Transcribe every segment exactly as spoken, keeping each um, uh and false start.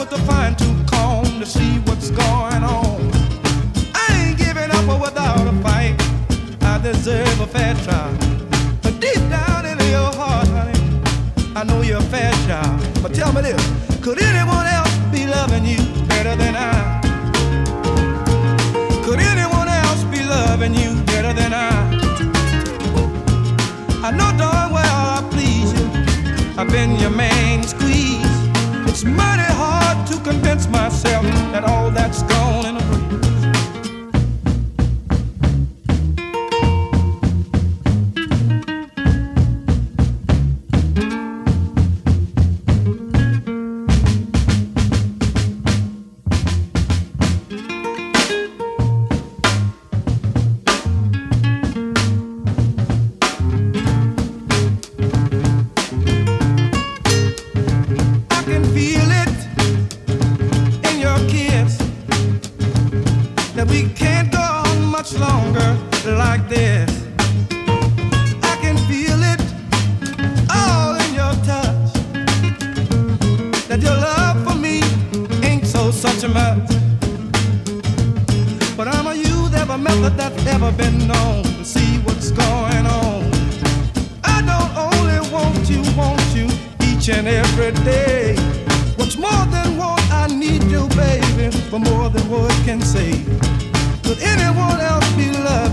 put the fine tooth comb to see what's going on. I ain't giving up without a fight. I deserve a fair trial. But deep down in your heart, honey, I know you're a fair child. But tell me this, could anyone else be loving you better than I? Could anyone else be loving you better than I? I know darn well I please you. I've been your main squeeze. It's mighty hard to convince myself that all that's gone in a breeze.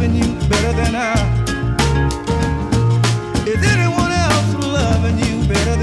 Better